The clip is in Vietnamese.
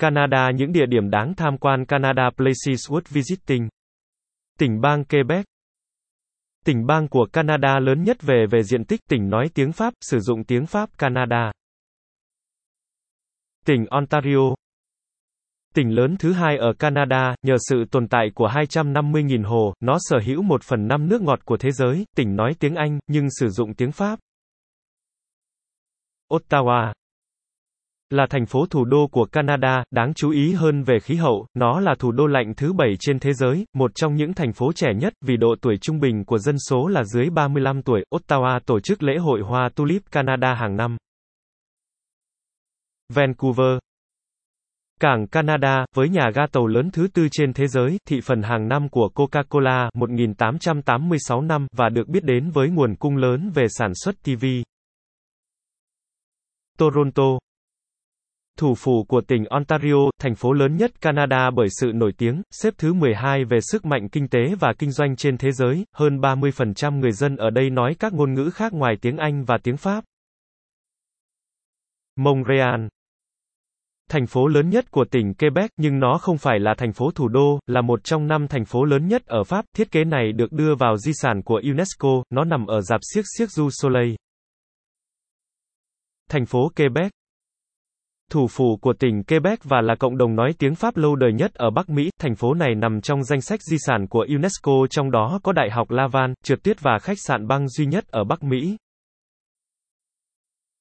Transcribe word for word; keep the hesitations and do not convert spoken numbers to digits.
Canada. Những địa điểm đáng tham quan Canada Places worth visiting. Tỉnh bang Quebec. Tỉnh bang của Canada lớn nhất về về diện tích, tỉnh nói tiếng Pháp, sử dụng tiếng Pháp Canada. Tỉnh Ontario. Tỉnh lớn thứ hai ở Canada, nhờ sự tồn tại của hai trăm năm mươi nghìn hồ, nó sở hữu một phần năm nước ngọt của thế giới, tỉnh nói tiếng Anh, nhưng sử dụng tiếng Pháp. Ottawa là thành phố thủ đô của Canada, đáng chú ý hơn về khí hậu, nó là thủ đô lạnh thứ bảy trên thế giới, một trong những thành phố trẻ nhất, vì độ tuổi trung bình của dân số là dưới ba mươi lăm tuổi. Ottawa tổ chức lễ hội hoa tulip Canada hàng năm. Vancouver, cảng Canada, với nhà ga tàu lớn thứ tư trên thế giới, thị phần hàng năm của Coca-Cola, một nghìn tám trăm tám mươi sáu năm, và được biết đến với nguồn cung lớn về sản xuất ti vi. Toronto, thủ phủ của tỉnh Ontario, thành phố lớn nhất Canada bởi sự nổi tiếng, xếp thứ mười hai về sức mạnh kinh tế và kinh doanh trên thế giới, hơn ba mươi phần trăm người dân ở đây nói các ngôn ngữ khác ngoài tiếng Anh và tiếng Pháp. Montreal, thành phố lớn nhất của tỉnh Quebec, nhưng nó không phải là thành phố thủ đô, là một trong năm thành phố lớn nhất ở Pháp. Thiết kế này được đưa vào di sản của UNESCO, nó nằm ở rạp xiếc Cirque du Soleil. Thành phố Quebec, thủ phủ của tỉnh Quebec và là cộng đồng nói tiếng Pháp lâu đời nhất ở Bắc Mỹ. Thành phố này nằm trong danh sách di sản của UNESCO, trong đó có Đại học Laval, trượt tuyết và khách sạn băng duy nhất ở Bắc Mỹ.